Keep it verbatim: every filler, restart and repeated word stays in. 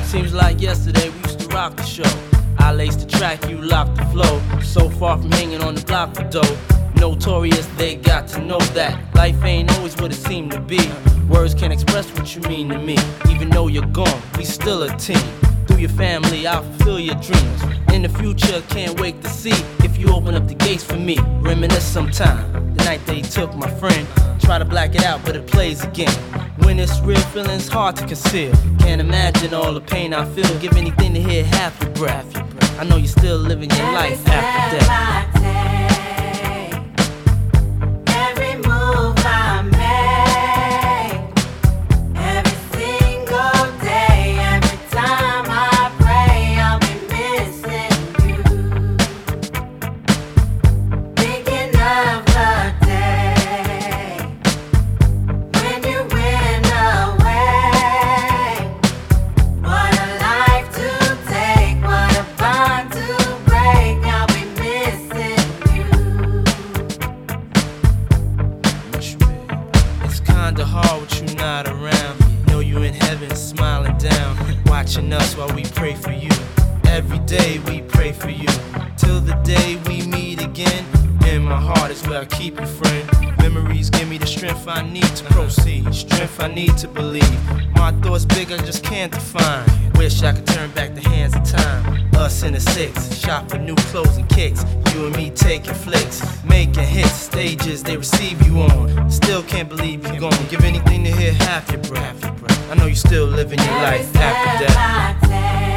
Seems like yesterday we used to rock the show. I laced the track, you locked the flow. So far from hanging on the block for dough. Notorious, they got to know that life ain't always what it seemed to be. Words can't express what you mean to me. Even though you're gone, we still a team. Through your family, I'll fulfill your dreams. In the future, can't wait to see if you open up the gates for me. Reminisce sometime, the night they took my friend. Try to black it out, but it plays again. When it's real, feeling's hard to conceal. Can't imagine all the pain I feel. Give anything to hear half your breath. I know you're still living your life after death. Kinda hard with you not around. Know you in heaven smiling down, watching us while we pray for you. Every day we pray for you, till the day we meet again. In my heart is where I keep you, friend. Memories give me the strength I need to proceed, strength I need to believe. My thoughts big, I just can't define. Wish I could turn back the hands of time. Us in the six, shop for new clothes and kicks. You and me taking flicks, making hits, stages they receive you on. Still can't believe you're gone. Give anything to hear half your breath. I know you still living your life after death.